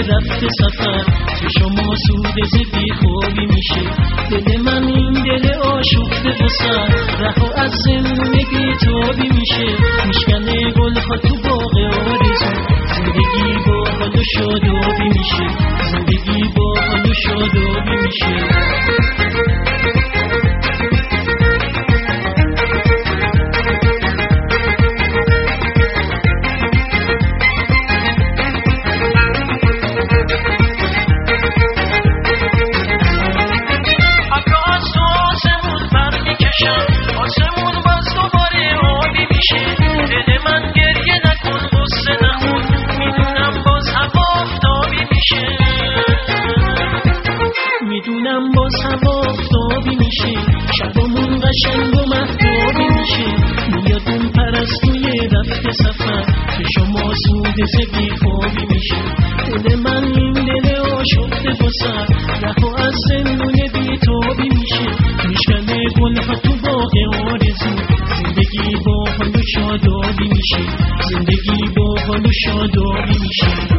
رفته سفر چشم آسوده ز بی خوابی میشه دل من این دل آشفته و سر رها از زندگی تابی میشه میشکنه گلها تو باغ آرزو زندگی با حال و شادابی میشه زندگی با حال و شادابی میشه میدونم باز هوا آفتابی میشه شبامون قشنگ و مهتابی میشه میاد اون پرستوی رفته سفر چشم آسوده ز بی خوابی میشه دل من این دل آشفته و سر رها از زندون بی تابی میشه میشکنه گلها تو باغ آرزو زندگی با حال و شادابی میشه زندگی با حال و شادابی میشه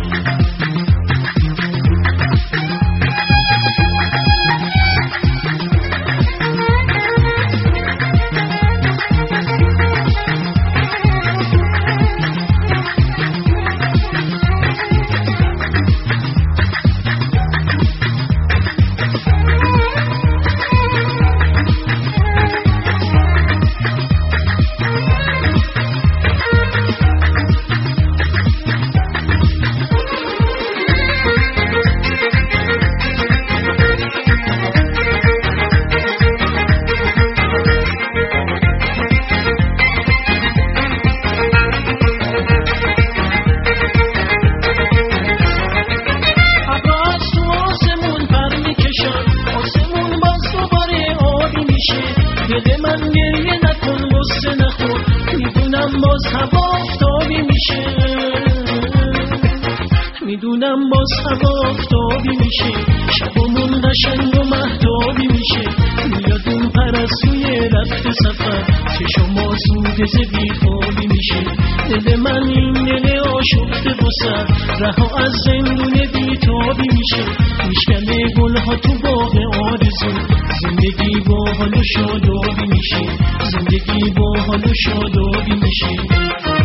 دل من گریه نکن غصه نخور میدونم باز هوا آفتابی میشه میدونم باز هوا آفتابی میشه شبامون قشنگ و مهتابی میشه میاد اون پرستوی رفته سفر چشم آسوده ز بی خوابی میشه دل من این دل آشفته و سر رها از زندون بی تابی میشه میشکنه گلها تو باغ آرزو زندگی با حال و شادابی میشه زندگی با حال و شادابی میشه